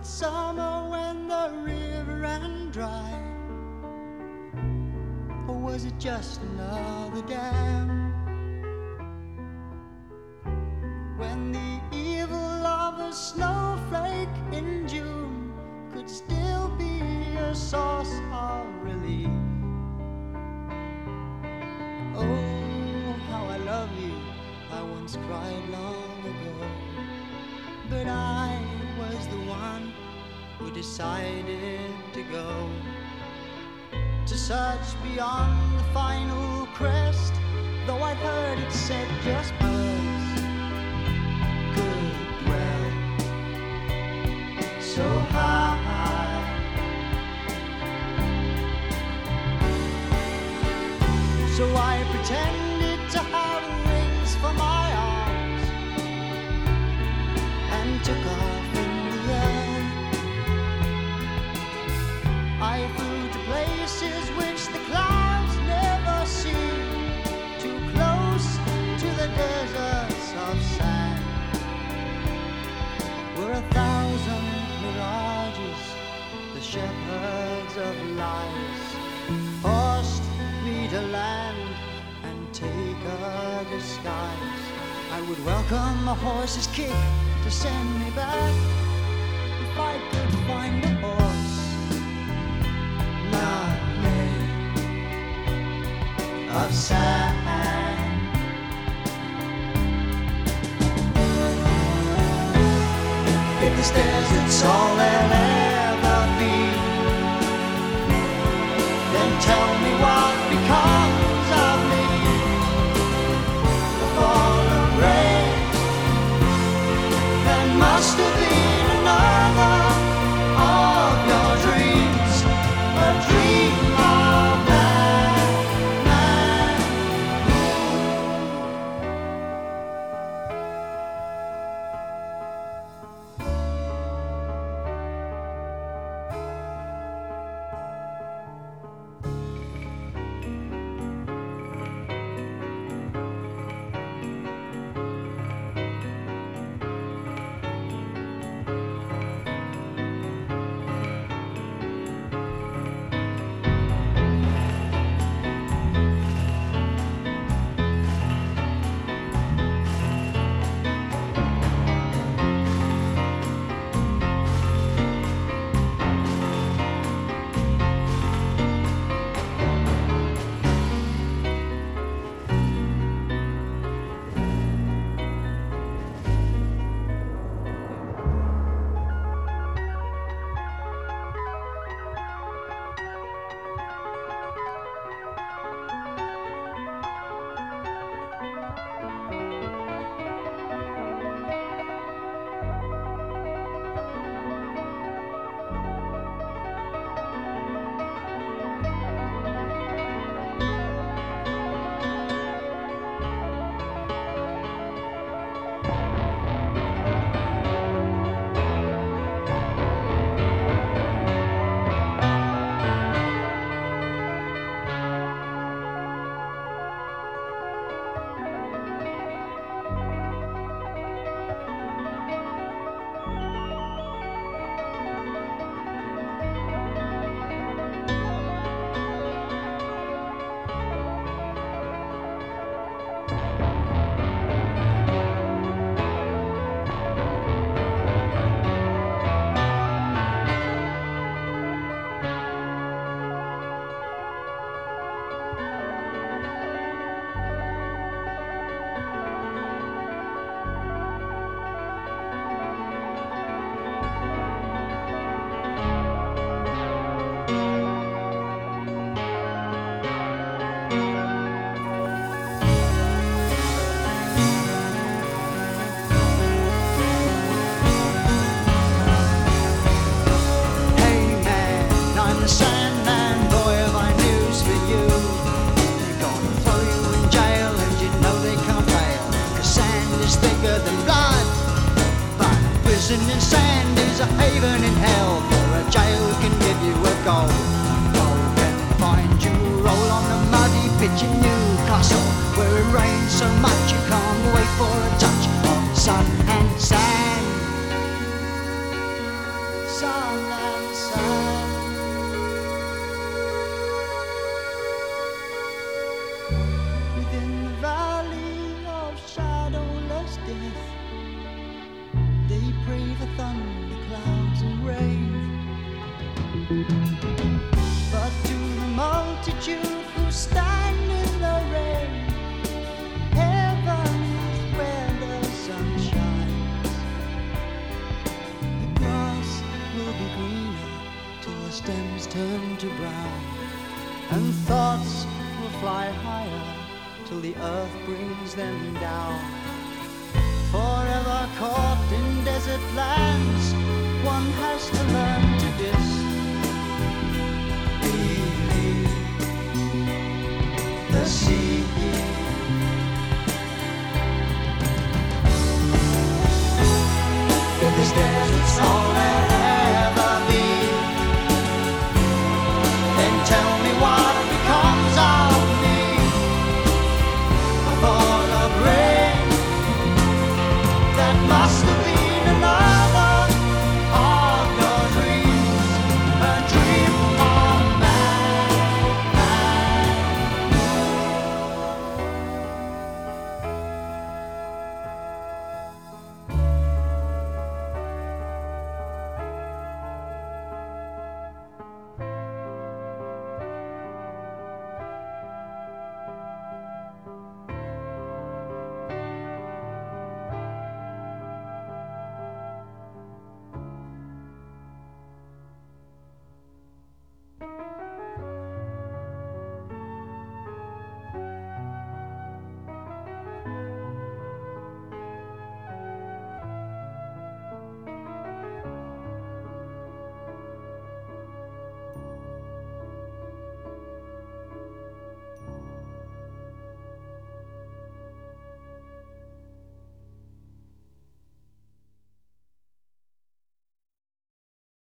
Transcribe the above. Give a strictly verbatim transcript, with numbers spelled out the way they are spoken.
summer when the river ran dry? Or was it just another dam? When the evil of a snowflake in June could still be a source of relief. Oh, how I love you, I once cried long ago. But I was the one who decided to go to search beyond the final crest, though I'd heard it said just birds could dwell so high. So I pretended to have wings for my arms and took off in the air. I flew to places which the clouds never see, too close to the deserts of sand, where a thousand mirages, the shepherds of lies, forced me to land and take a disguise. I would welcome a horse's kick to send me back if I could find a horse not made of sand. If this desert's all there'll ever be, then tell me what becomes of me. The fall of rain, there must have been another of your dreams, a dream of madman. Prison in sand is a haven in hell, for a jail can give you a goal. Gold can find you, roll on the muddy pitch in Newcastle, where it rains so much you can't wait for a touch of sun and sand. But to the multitude who stand in the rain, heaven is where the sun shines. The grass will be greener till the stems turn to brown, and thoughts will fly higher till the earth brings them down. Forever caught in desert lands, one has to learn to disbelieve the sea. If this desert's all there'll ever be, then tell me what becomes of me. A fall of rain that must